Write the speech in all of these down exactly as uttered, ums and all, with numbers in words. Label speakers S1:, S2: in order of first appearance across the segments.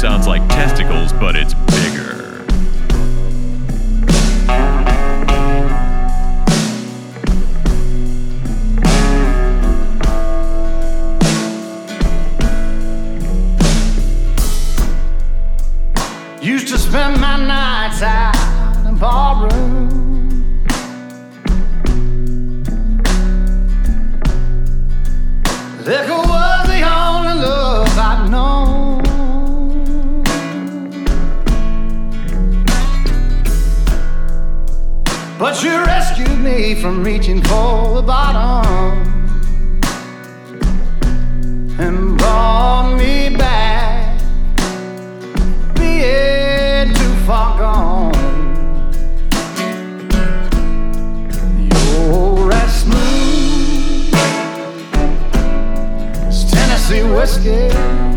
S1: sounds like testicles, but it's bigger.
S2: Used to spend my nights out in barroom. Liquor was the only love I'd known. But you rescued me from reaching for the bottom and brought me back, being too far gone. You're as smooth as Tennessee whiskey.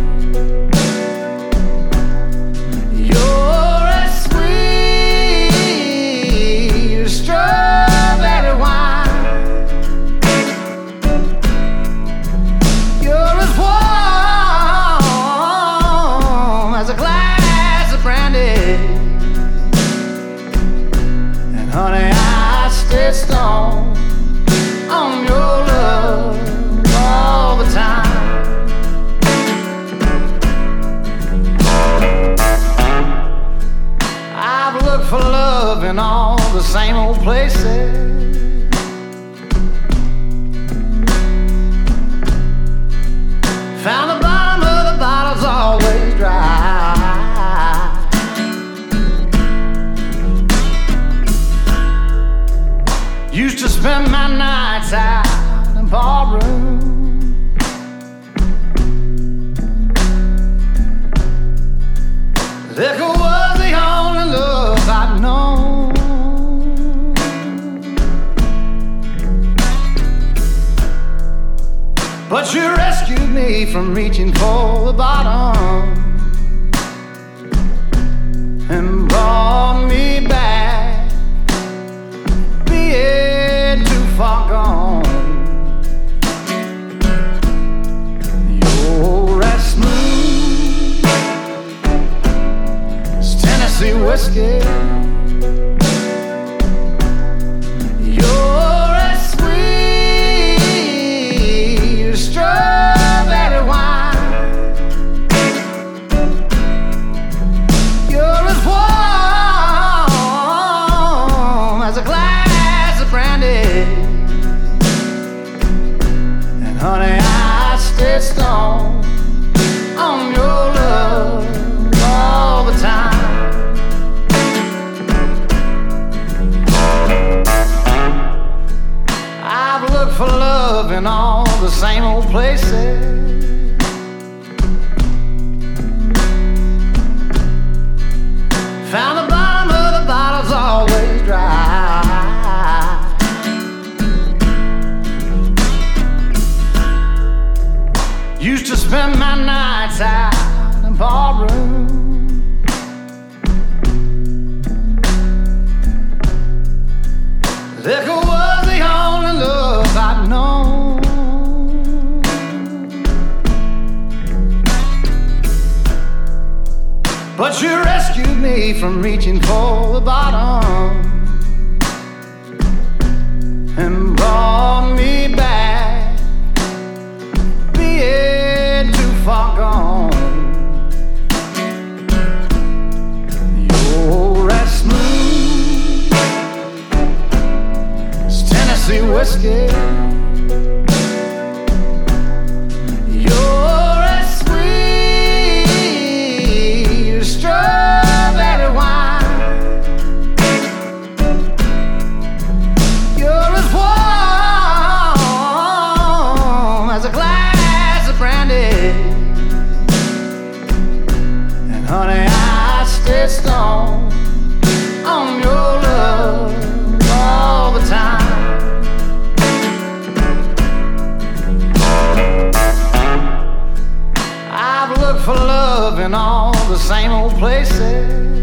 S2: You're as sweet as strawberry wine. You're as warm as a glass of brandy. And honey, I stay stoned on your love all the time. I've looked for love in all the same old places. Found the bottom of the bottle's always dry. Used to spend my nights out in barroom. Liquor was the only love I'd known. But you rescued me from reaching for the bottom and brought me back, being too far gone. You're as smooth as Tennessee whiskey. You're as sweet as strawberry wine. You're as warm as a glass of brandy. And honey, I stay stoned on your love all the time. I've looked for love in all the same old places. Found the bottom of the bottle's always dry. Used to spend my nights out in barroom. Liquor was the only love I'd known. But you rescued me from reaching for the bottom and brought me back, being too far gone. You're as smooth as Tennessee whiskey. You're as sweet as strawberry wine. You're as warm as a glass of brandy. And honey, I stay stoned on your love all the time. I've looked for love in all the same old places.